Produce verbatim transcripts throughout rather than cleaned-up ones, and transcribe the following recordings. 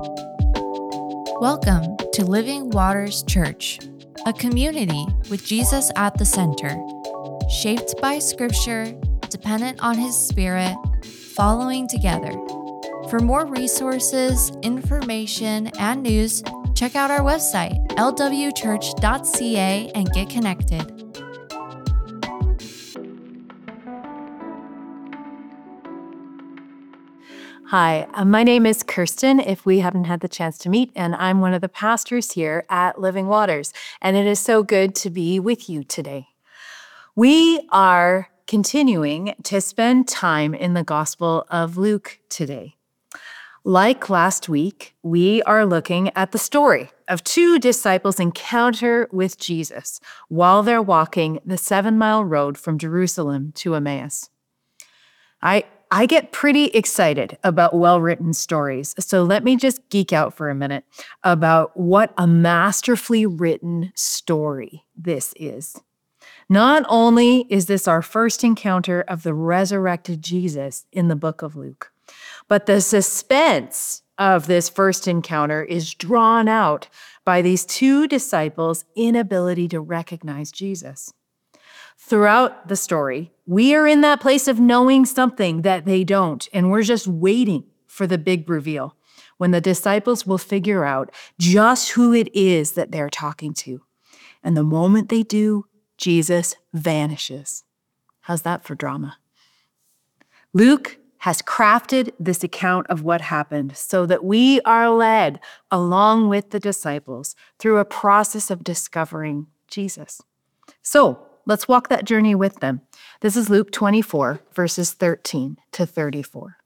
Welcome to Living Waters Church, a community with Jesus at the center, shaped by Scripture, dependent on His Spirit, following together. For more resources, information, and news, check out our website, l w church dot c a, and get connected. Hi, uh, my name is Kirsten, if we haven't had the chance to meet, and I'm one of the pastors here at Living Waters, and it is so good to be with you today. We are continuing to spend time in the Gospel of Luke today. Like last week, we are looking at the story of two disciples' encounter with Jesus while they're walking the seven-mile road from Jerusalem to Emmaus. I I get pretty excited about well-written stories, so let me just geek out for a minute about what a masterfully written story this is. Not only is this our first encounter of the resurrected Jesus in the book of Luke, but the suspense of this first encounter is drawn out by these two disciples' inability to recognize Jesus. Throughout the story, we are in that place of knowing something that they don't, and we're just waiting for the big reveal when the disciples will figure out just who it is that they're talking to. And the moment they do, Jesus vanishes. How's that for drama? Luke has crafted this account of what happened so that we are led along with the disciples through a process of discovering Jesus. So, let's walk that journey with them. This is Luke twenty-four, verses thirteen to thirty-four.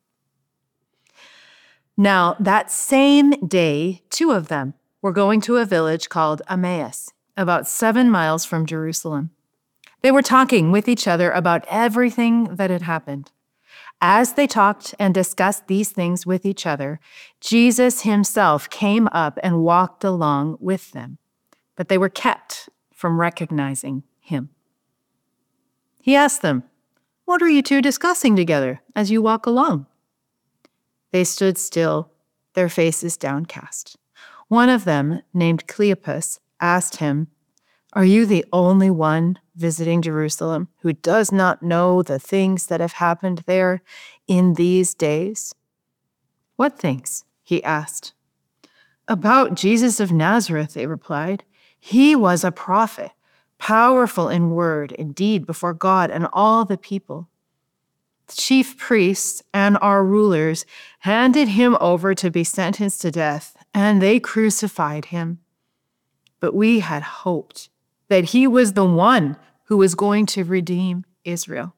Now, that same day, two of them were going to a village called Emmaus, about seven miles from Jerusalem. They were talking with each other about everything that had happened. As they talked and discussed these things with each other, Jesus himself came up and walked along with them, but they were kept from recognizing him. He asked them, "What are you two discussing together as you walk along?" They stood still, their faces downcast. One of them, named Cleopas, asked him, "Are you the only one visiting Jerusalem who does not know the things that have happened there in these days?" "What things?" he asked. "About Jesus of Nazareth," they replied. "He was a prophet, powerful in word and deed before God and all the people. The chief priests and our rulers handed him over to be sentenced to death, and they crucified him. But we had hoped that he was the one who was going to redeem Israel.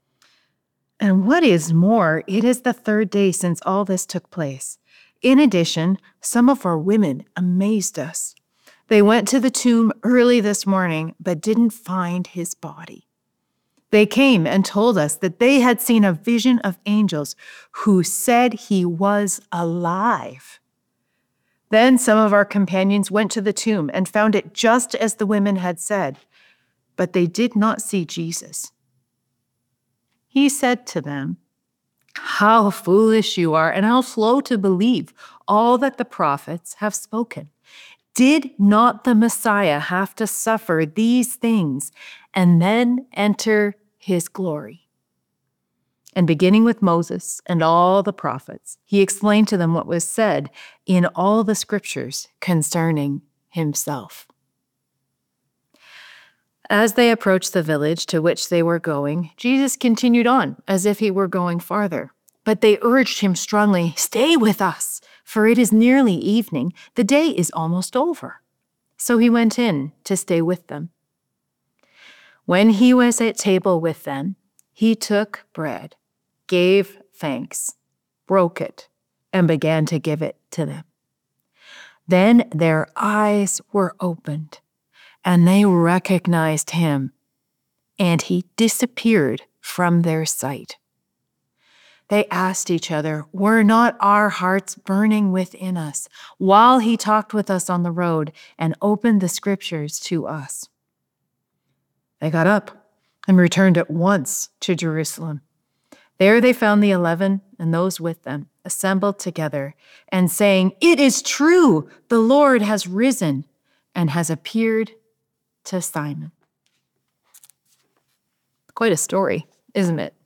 And what is more, it is the third day since all this took place. In addition, some of our women amazed us. They went to the tomb early this morning, but didn't find his body. They came and told us that they had seen a vision of angels who said he was alive. Then some of our companions went to the tomb and found it just as the women had said, but they did not see Jesus." He said to them, "How foolish you are, and how slow to believe all that the prophets have spoken. Did not the Messiah have to suffer these things and then enter his glory?" And beginning with Moses and all the prophets, he explained to them what was said in all the scriptures concerning himself. As they approached the village to which they were going, Jesus continued on as if he were going farther. But they urged him strongly, "Stay with us, for it is nearly evening. The day is almost over." So he went in to stay with them. When he was at table with them, he took bread, gave thanks, broke it, and began to give it to them. Then their eyes were opened, and they recognized him, and he disappeared from their sight. They asked each other, "Were not our hearts burning within us while he talked with us on the road and opened the scriptures to us?" They got up and returned at once to Jerusalem. There they found the eleven and those with them, assembled together and saying, "It is true, the Lord has risen and has appeared to Simon." Quite a story, isn't it?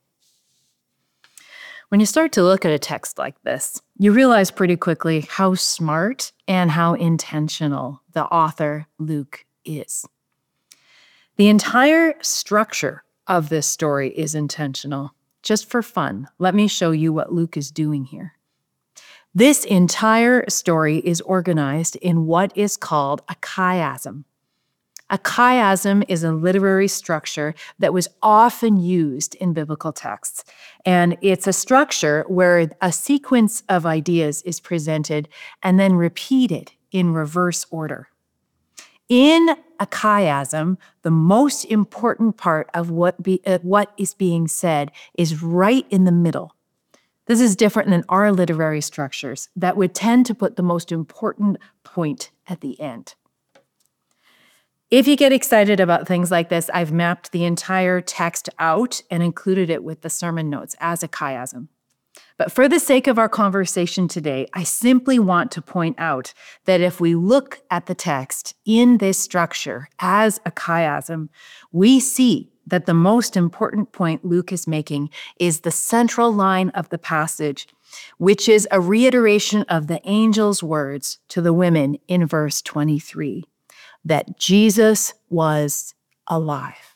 When you start to look at a text like this, you realize pretty quickly how smart and how intentional the author, Luke, is. The entire structure of this story is intentional. Just for fun, let me show you what Luke is doing here. This entire story is organized in what is called a chiasm. A chiasm is a literary structure that was often used in biblical texts, and it's a structure where a sequence of ideas is presented and then repeated in reverse order. In a chiasm, the most important part of what, be, uh, what is being said is right in the middle. This is different than our literary structures that would tend to put the most important point at the end. If you get excited about things like this, I've mapped the entire text out and included it with the sermon notes as a chiasm. But for the sake of our conversation today, I simply want to point out that if we look at the text in this structure as a chiasm, we see that the most important point Luke is making is the central line of the passage, which is a reiteration of the angel's words to the women in verse twenty-three. That Jesus was alive.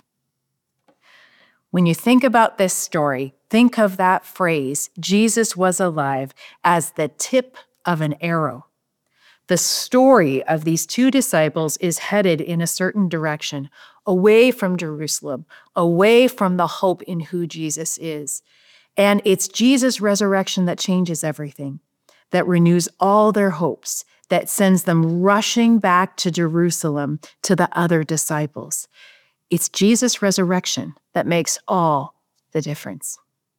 When you think about this story, think of that phrase, Jesus was alive, as the tip of an arrow. The story of these two disciples is headed in a certain direction, away from Jerusalem, away from the hope in who Jesus is. And it's Jesus' resurrection that changes everything, that renews all their hopes, that sends them rushing back to Jerusalem to the other disciples. It's Jesus' resurrection that makes all the difference.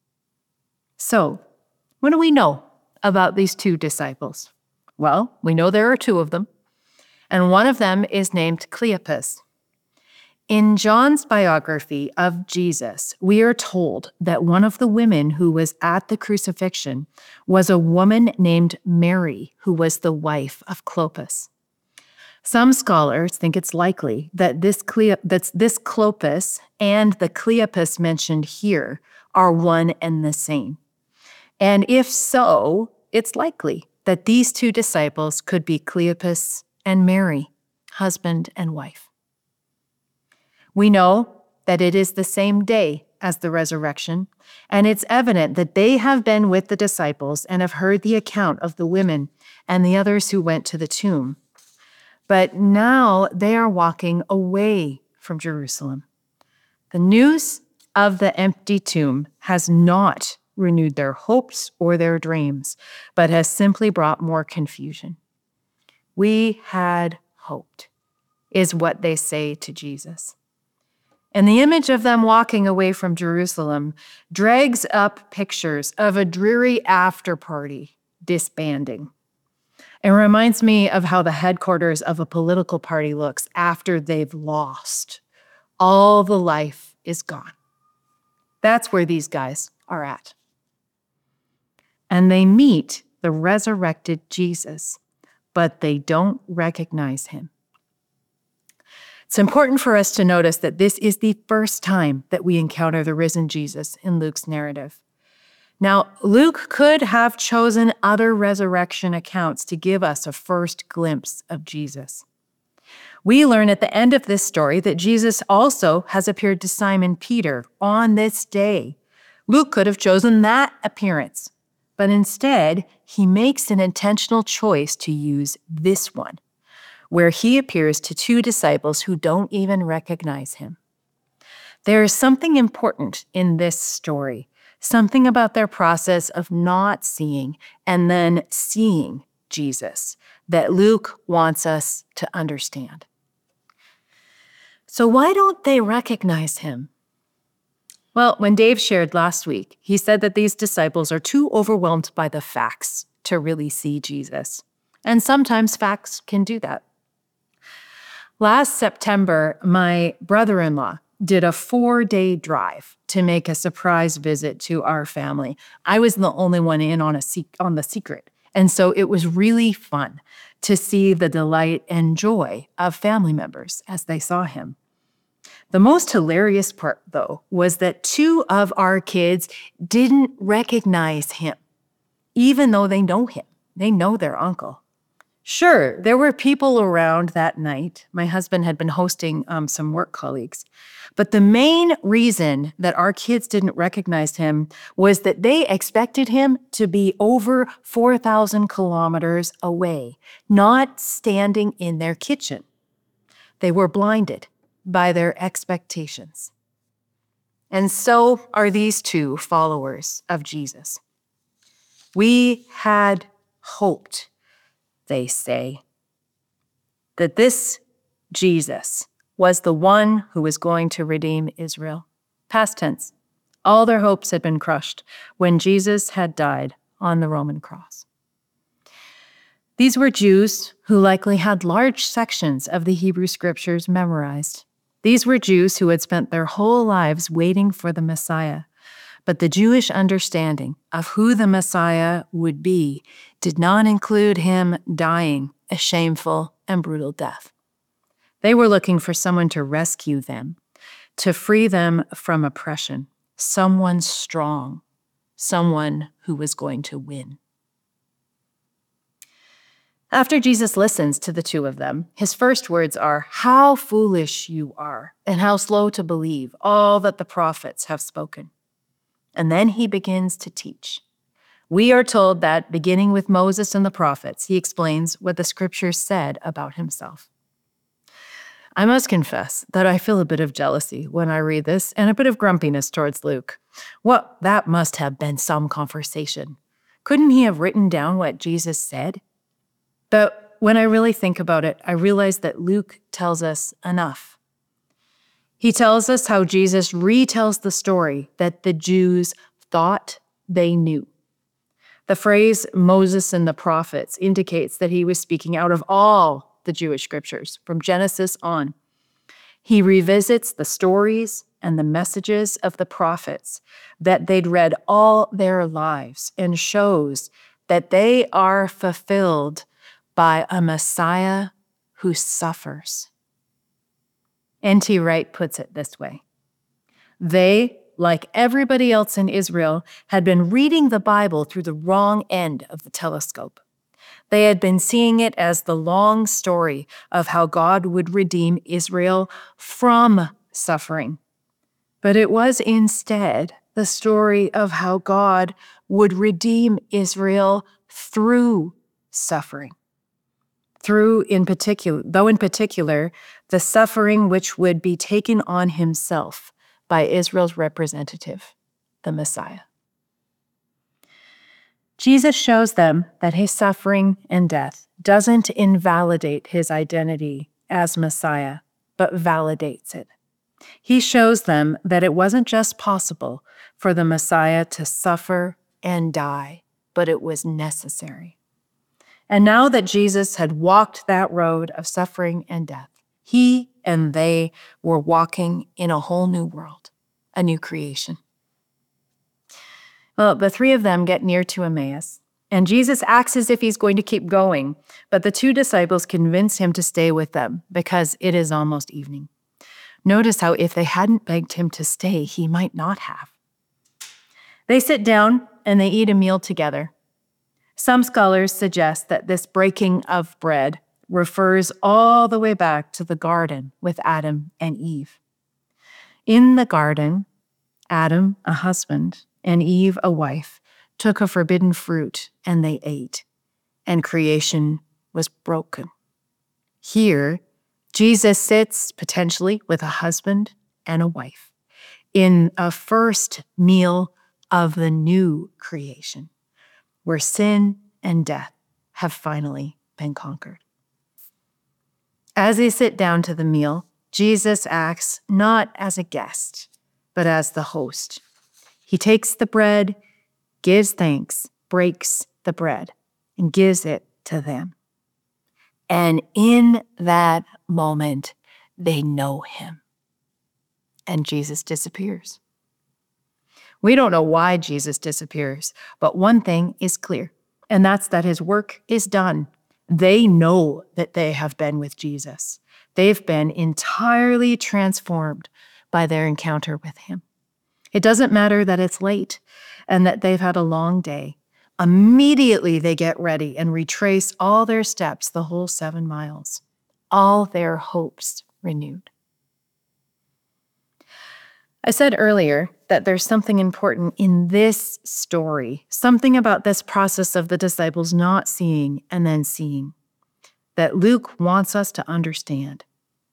So, what do we know about these two disciples? Well, we know there are two of them, and one of them is named Cleopas. In John's biography of Jesus, we are told that one of the women who was at the crucifixion was a woman named Mary, who was the wife of Clopas. Some scholars think it's likely that this, Cleo- that this Clopas and the Cleopas mentioned here are one and the same. And if so, it's likely that these two disciples could be Cleopas and Mary, husband and wife. We know that it is the same day as the resurrection, and it's evident that they have been with the disciples and have heard the account of the women and the others who went to the tomb. But now they are walking away from Jerusalem. The news of the empty tomb has not renewed their hopes or their dreams, but has simply brought more confusion. We had hoped, is what they say to Jesus. And the image of them walking away from Jerusalem drags up pictures of a dreary after party disbanding. It reminds me of how the headquarters of a political party looks after they've lost. All the life is gone. That's where these guys are at. And they meet the resurrected Jesus, but they don't recognize him. It's important for us to notice that this is the first time that we encounter the risen Jesus in Luke's narrative. Now, Luke could have chosen other resurrection accounts to give us a first glimpse of Jesus. We learn at the end of this story that Jesus also has appeared to Simon Peter on this day. Luke could have chosen that appearance, but instead, he makes an intentional choice to use this one, where he appears to two disciples who don't even recognize him. There is something important in this story, something about their process of not seeing and then seeing Jesus that Luke wants us to understand. So why don't they recognize him? Well, when Dave shared last week, he said that these disciples are too overwhelmed by the facts to really see Jesus. And sometimes facts can do that. Last September, my brother-in-law did a four-day drive to make a surprise visit to our family. I was the only one in on a se- on the secret. And so it was really fun to see the delight and joy of family members as they saw him. The most hilarious part, though, was that two of our kids didn't recognize him, even though they know him. They know their uncle. Sure, there were people around that night. My husband had been hosting um, some work colleagues. But the main reason that our kids didn't recognize him was that they expected him to be over four thousand kilometers away, not standing in their kitchen. They were blinded by their expectations. And so are these two followers of Jesus. We had hoped, they say, that this Jesus was the one who was going to redeem Israel. Past tense. All their hopes had been crushed when Jesus had died on the Roman cross. These were Jews who likely had large sections of the Hebrew Scriptures memorized. These were Jews who had spent their whole lives waiting for the Messiah. But the Jewish understanding of who the Messiah would be did not include him dying a shameful and brutal death. They were looking for someone to rescue them, to free them from oppression, someone strong, someone who was going to win. After Jesus listens to the two of them, his first words are, "How foolish you are, and how slow to believe all that the prophets have spoken." And then he begins to teach. We are told that, beginning with Moses and the prophets, he explains what the Scriptures said about himself. I must confess that I feel a bit of jealousy when I read this and a bit of grumpiness towards Luke. Well, that must have been some conversation. Couldn't he have written down what Jesus said? But when I really think about it, I realize that Luke tells us enough. He tells us how Jesus retells the story that the Jews thought they knew. The phrase Moses and the prophets indicates that he was speaking out of all the Jewish scriptures from Genesis on. He revisits the stories and the messages of the prophets that they'd read all their lives and shows that they are fulfilled by a Messiah who suffers. N T Wright puts it this way: they, like everybody else in Israel, had been reading the Bible through the wrong end of the telescope. They had been seeing it as the long story of how God would redeem Israel from suffering. But it was instead the story of how God would redeem Israel through suffering. Through, in particular, though in particular, the suffering which would be taken on himself by Israel's representative, the Messiah. Jesus shows them that his suffering and death doesn't invalidate his identity as Messiah, but validates it. He shows them that it wasn't just possible for the Messiah to suffer and die, but it was necessary. And now that Jesus had walked that road of suffering and death, he and they were walking in a whole new world, a new creation. Well, the three of them get near to Emmaus, and Jesus acts as if he's going to keep going, but the two disciples convince him to stay with them because it is almost evening. Notice how if they hadn't begged him to stay, he might not have. They sit down and they eat a meal together. Some scholars suggest that this breaking of bread refers all the way back to the garden with Adam and Eve. In the garden, Adam, a husband, and Eve, a wife, took a forbidden fruit and they ate, and creation was broken. Here, Jesus sits potentially with a husband and a wife in a first meal of the new creation, where sin and death have finally been conquered. As they sit down to the meal, Jesus acts not as a guest, but as the host. He takes the bread, gives thanks, breaks the bread, and gives it to them. And in that moment, they know him. and Jesus disappears. We don't know why Jesus disappears, but one thing is clear, and that's that his work is done. They know that they have been with Jesus. They've been entirely transformed by their encounter with him. It doesn't matter that it's late and that they've had a long day. Immediately they get ready and retrace all their steps, the whole seven miles, all their hopes renewed. I said earlier that there's something important in this story, something about this process of the disciples not seeing and then seeing, that Luke wants us to understand.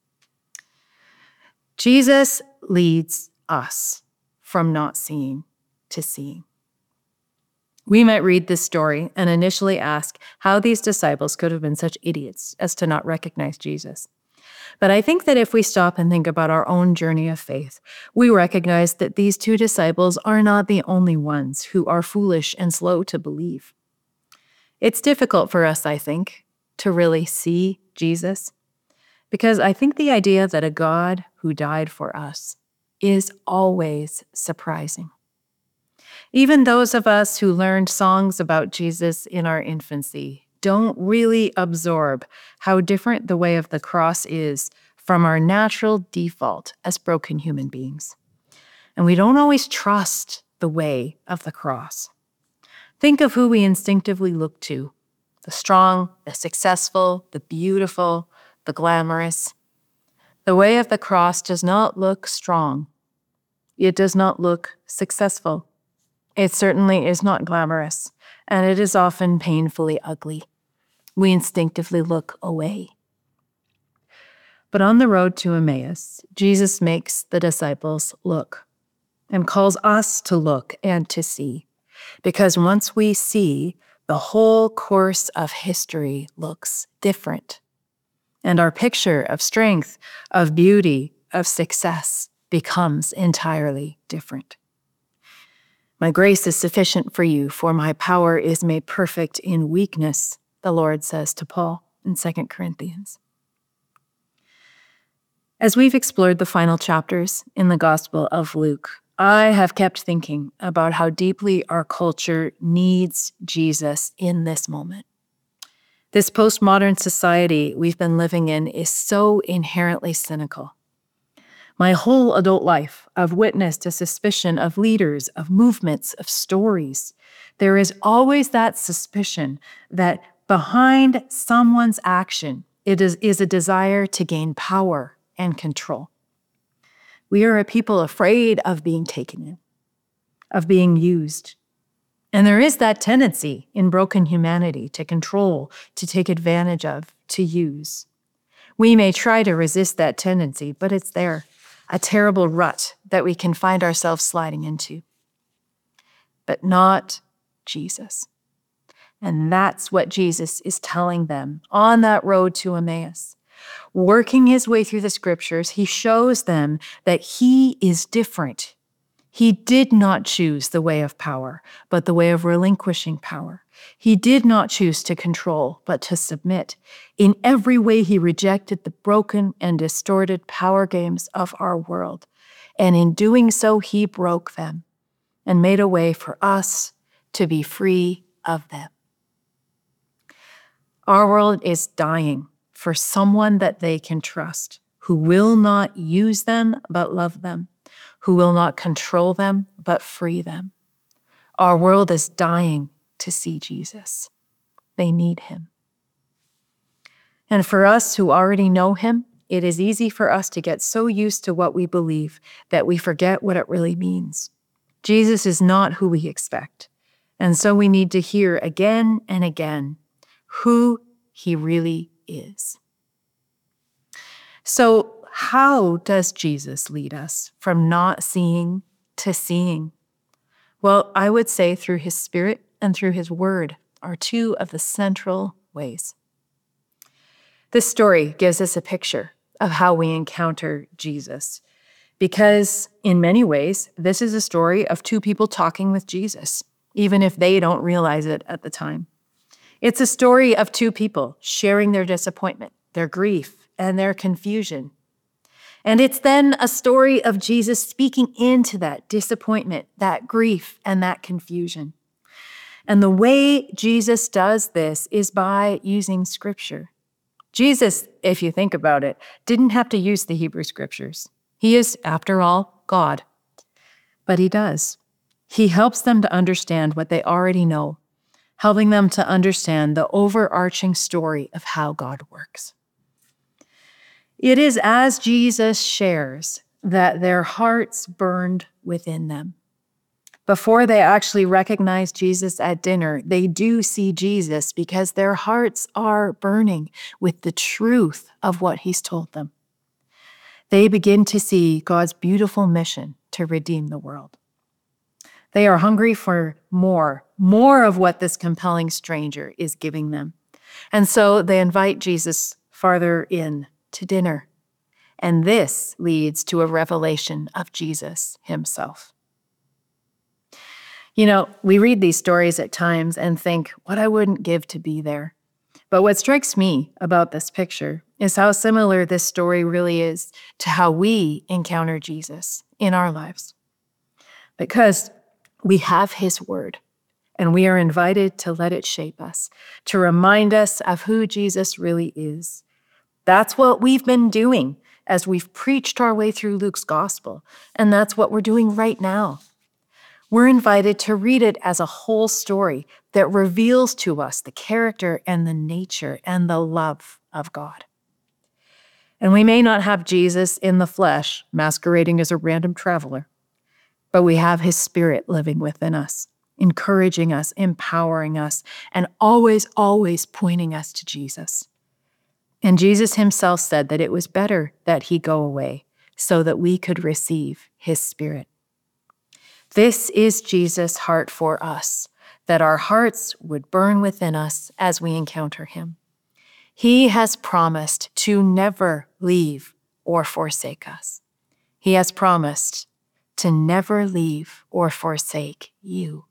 Jesus leads us from not seeing to seeing. We might read this story and initially ask how these disciples could have been such idiots as to not recognize Jesus. But I think that if we stop and think about our own journey of faith, we recognize that these two disciples are not the only ones who are foolish and slow to believe. It's difficult for us, I think, to really see Jesus, because I think the idea that a God who died for us is always surprising. Even those of us who learned songs about Jesus in our infancy don't really absorb how different the way of the cross is from our natural default as broken human beings. And we don't always trust the way of the cross. Think of who we instinctively look to: the strong, the successful, the beautiful, the glamorous. The way of the cross does not look strong. It does not look successful. It certainly is not glamorous, and it is often painfully ugly. We instinctively look away. But on the road to Emmaus, Jesus makes the disciples look and calls us to look and to see, because once we see, the whole course of history looks different. And our picture of strength, of beauty, of success becomes entirely different. My grace is sufficient for you, for my power is made perfect in weakness, the Lord says to Paul in Second Corinthians. As we've explored the final chapters in the Gospel of Luke, I have kept thinking about how deeply our culture needs Jesus in this moment. This postmodern society we've been living in is so inherently cynical. My whole adult life, I've witnessed a suspicion of leaders, of movements, of stories. There is always that suspicion that behind someone's action, it is, is a desire to gain power and control. We are a people afraid of being taken in, of being used. And there is that tendency in broken humanity to control, to take advantage of, to use. We may try to resist that tendency, but it's there, a terrible rut that we can find ourselves sliding into. But not Jesus. And that's what Jesus is telling them on that road to Emmaus. Working his way through the scriptures, he shows them that he is different. He did not choose the way of power, but the way of relinquishing power. He did not choose to control, but to submit. In every way, he rejected the broken and distorted power games of our world. And in doing so, he broke them and made a way for us to be free of them. Our world is dying for someone that they can trust, who will not use them but love them, who will not control them but free them. Our world is dying to see Jesus. They need him. And for us who already know him, it is easy for us to get so used to what we believe that we forget what it really means. Jesus is not who we expect. And so we need to hear again and again who he really is. So, how does Jesus lead us from not seeing to seeing? Well, I would say through his Spirit and through his word are two of the central ways. This story gives us a picture of how we encounter Jesus, because in many ways, this is a story of two people talking with Jesus, even if they don't realize it at the time. It's a story of two people sharing their disappointment, their grief, and their confusion. And it's then a story of Jesus speaking into that disappointment, that grief, and that confusion. And the way Jesus does this is by using scripture. Jesus, if you think about it, didn't have to use the Hebrew scriptures. He is, after all, God. But he does. He helps them to understand what they already know, helping them to understand the overarching story of how God works. It is as Jesus shares that their hearts burned within them. Before they actually recognize Jesus at dinner, they do see Jesus because their hearts are burning with the truth of what he's told them. They begin to see God's beautiful mission to redeem the world. They are hungry for more, more of what this compelling stranger is giving them. And so they invite Jesus farther in to dinner. And this leads to a revelation of Jesus himself. You know, we read these stories at times and think, what I wouldn't give to be there. But what strikes me about this picture is how similar this story really is to how we encounter Jesus in our lives. Because we have his word, and we are invited to let it shape us, to remind us of who Jesus really is. That's what we've been doing as we've preached our way through Luke's gospel, and that's what we're doing right now. We're invited to read it as a whole story that reveals to us the character and the nature and the love of God. And we may not have Jesus in the flesh masquerading as a random traveler, but we have his spirit living within us, encouraging us, empowering us, and always, always pointing us to Jesus. And Jesus himself said that it was better that he go away so that we could receive his spirit. This is Jesus' heart for us, that our hearts would burn within us as we encounter him. He has promised to never leave or forsake us. He has promised to never leave or forsake you.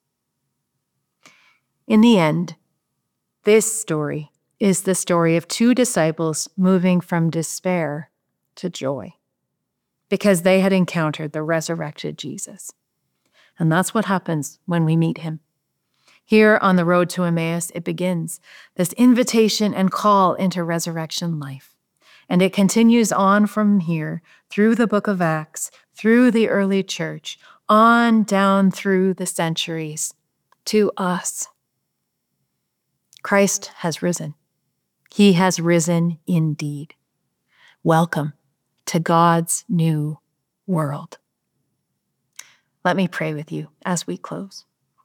In the end, this story is the story of two disciples moving from despair to joy because they had encountered the resurrected Jesus. And that's what happens when we meet him. Here on the road to Emmaus, it begins, this invitation and call into resurrection life. And it continues on from here, through the book of Acts, through the early church, on down through the centuries, to us. Christ has risen. He has risen indeed. Welcome to God's new world. Let me pray with you as we close.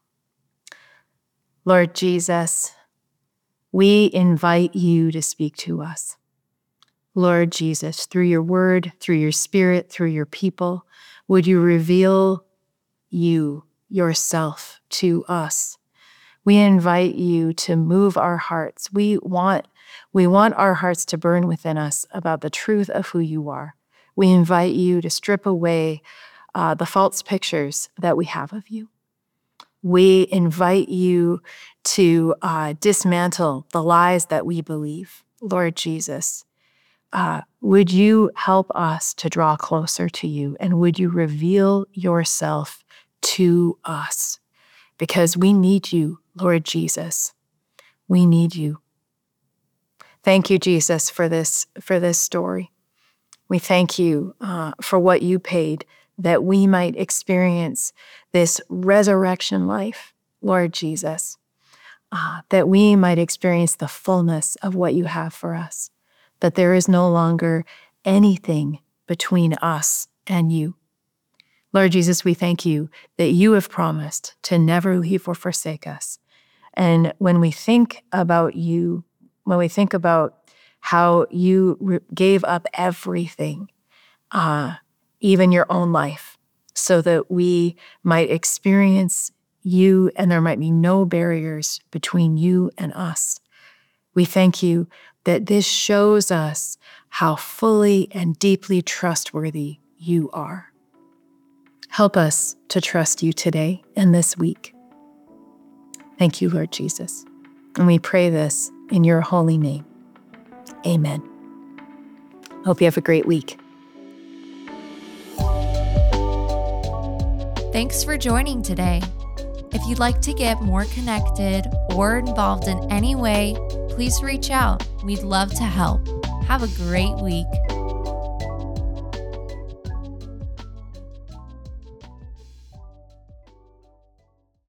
Lord Jesus, we invite you to speak to us. Lord Jesus, through your word, through your spirit, through your people, would you reveal you, yourself, to us? We invite you to move our hearts. We want, we want our hearts to burn within us about the truth of who you are. We invite you to strip away Uh, the false pictures that we have of you. We invite you to uh, dismantle the lies that we believe. Lord Jesus, uh, would you help us to draw closer to you, and would you reveal yourself to us? Because we need you, Lord Jesus. We need you. Thank you, Jesus, for this, for this story. We thank you uh, for what you paid that we might experience this resurrection life, Lord Jesus, uh, that we might experience the fullness of what you have for us, that there is no longer anything between us and you. Lord Jesus, we thank you that you have promised to never leave or forsake us. And when we think about you, when we think about how you re- gave up everything, uh, even your own life, so that we might experience you and there might be no barriers between you and us. We thank you that this shows us how fully and deeply trustworthy you are. Help us to trust you today and this week. Thank you, Lord Jesus. And we pray this in your holy name. Amen. Hope you have a great week. Thanks for joining today. If you'd like to get more connected or involved in any way, please reach out. We'd love to help. Have a great week.